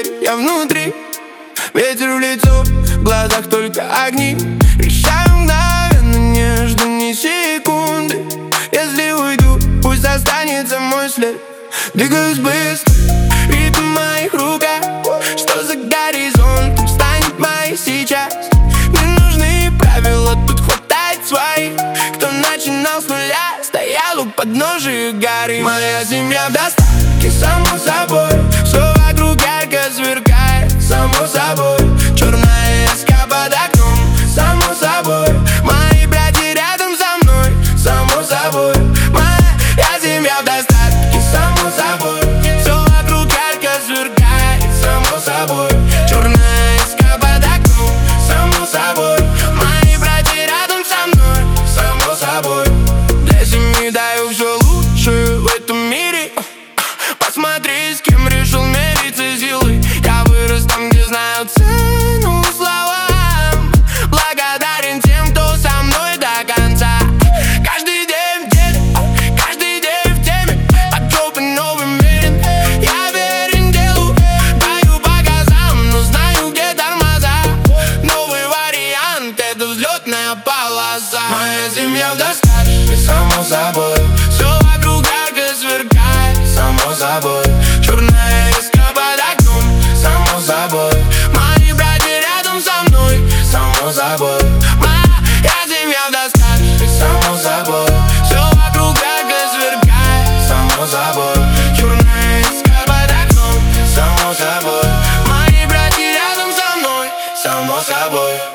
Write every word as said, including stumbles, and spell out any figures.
дверь, я внутри. Ветер в лицо, в глазах только огни. Решаю мгновенно, не жду ни секунды. Если уйду, пусть останется мой след. Двигаюсь быстро, ритм в моих руках. Что за горизонт станет моей сейчас? Не нужны правила, тут хватает своих. Кто начинал с нуля, стоял у подножия горы. Моя семья в достатке, само собой. Все вокруг ярко сверкает, само собой. Черная эска под окном, само собой. Мои братья рядом со мной, само собой. Моя семья в достатке, само собой. Все вокруг ярко сверкает, само собой. Черная эска под окном, само собой. Мои братья рядом со мной, само собой. Для семьи даю все лучшее в этом мире. Посмотри, с кем решил мериться силой. Я вырос там, где знаю цену словам. Благодарен тем, кто со мной до конца. Каждый день в деле, каждый день в теме. Под жопой новый мерен, я верен делу. Даю по газам, но знаю, где тормоза. Новый вариант, это взлетная полоса. Моя семья в достатке, само собой. Все вокруг ярко сверкает, само собой. Черная эска под окном, само собой. Мои братья рядом со мной, само собой. Моя семья в достатке, само собой. Все вокруг ярко сверкает, само собой. Черная эска под окном, само собой. Мои братья рядом со мной, само собой.